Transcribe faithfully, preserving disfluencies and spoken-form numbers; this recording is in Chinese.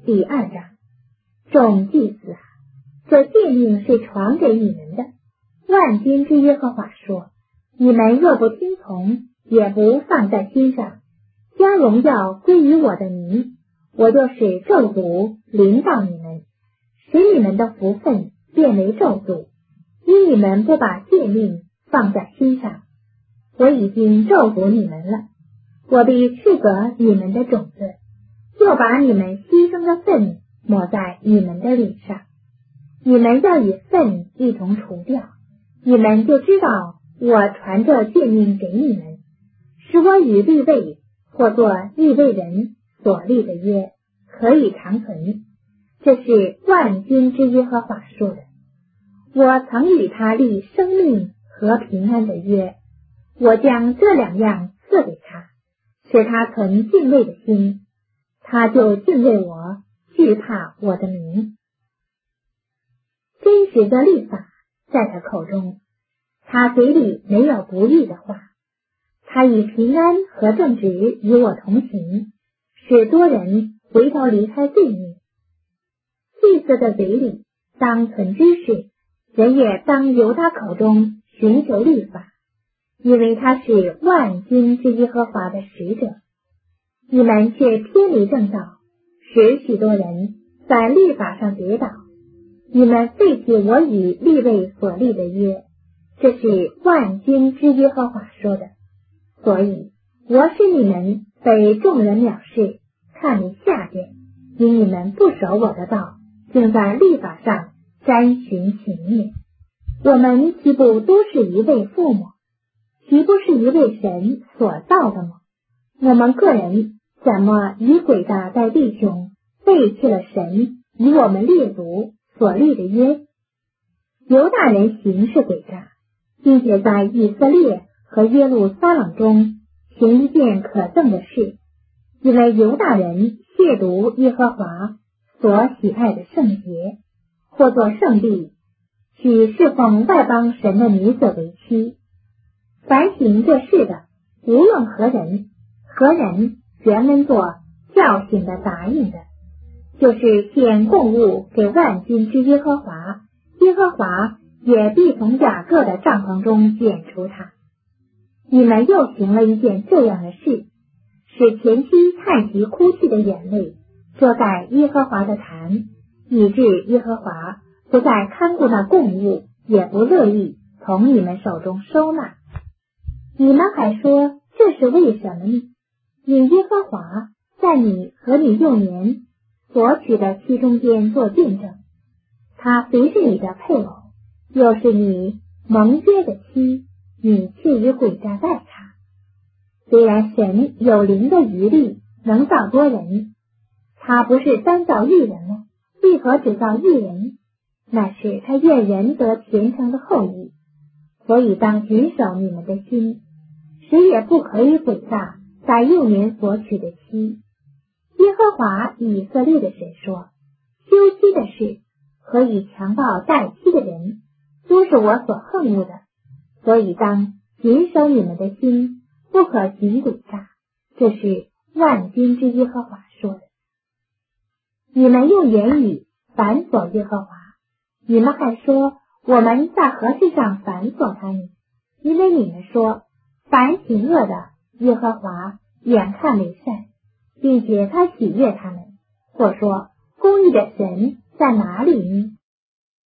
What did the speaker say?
第二章。众祭司啊，这诫命是传给你们的。万军之耶和华说，你们若不听从，也不放在心上，将荣耀归于我的名，我就使咒诅临到你们，使你们的福分变为咒诅，因你们不把诫命放在心上。我已经咒诅你们了，我必斥责你们的种子，就把你们牺牲的粪抹在你们的脸上，你们要与粪一同除掉，你们就知道我传这诫命给你们，使我与利未或作利未人所立的约可以长存。这是万军之耶和华说的。我曾与他立生命和平安的约，我将这两样赐给他，使他存敬畏的心，他就敬畏我，惧怕我的名。真实的律法在他口中，他嘴里没有不义的话，他以平安和正直与我同行，使多人回头离开罪孽。祭司的嘴里当存知识，人也当由他口中寻求律法，因为他是万军之耶和华的使者。你们却偏离正道，使许多人在律法上跌倒。你们废弃我与利未所立的约，这是万军之耶和华说的。所以我使你们被众人藐视，看你下贱，因你们不守我的道，竟在律法上沾寻情孽。我们岂不都是一位父母？岂不是一位神所造的吗？我们个人怎么以诡诈待弟兄，背弃了神与我们列祖所立的约？犹大人行事诡诈，并且在以色列和耶路撒冷中行一件可憎的事，因为犹大人亵渎耶和华所喜爱的圣洁，或作圣地，许侍奉外邦神的女子为妻。凡行这事的，无论何人，何人原文作叫醒的答应的，就是献供物给万军之耶和华，耶和华也必从雅各的帐篷中剪除他。你们又行了一件这样的事，使前妻叹息哭泣的眼泪遮盖耶和华的坛，以致耶和华不再看顾那供物，也不乐意从你们手中收纳。你们还说这是为什么呢？因耶和华在你和你幼年所娶的妻中间做见证，他虽是你的配偶，又是你盟约的妻，你却以诡诈待他。虽然神有灵的余力，能造多人，他不是单造一人吗？为何只造一人？那是他愿人得虔诚的后裔。所以当谨守你们的心，谁也不可以诡诈在幼年所娶的妻。耶和华以色列的神说，休妻的事和以强暴待妻的人，都是我所恨恶的。所以当谨守你们的心，不可行诡诈，这是万军之耶和华说的。你们用言语反锁耶和华，你们还说我们在何事上反锁他呢？因为你们说凡行恶的，耶和华眼看为善，并且他喜悦他们。或说公义的神在哪里呢？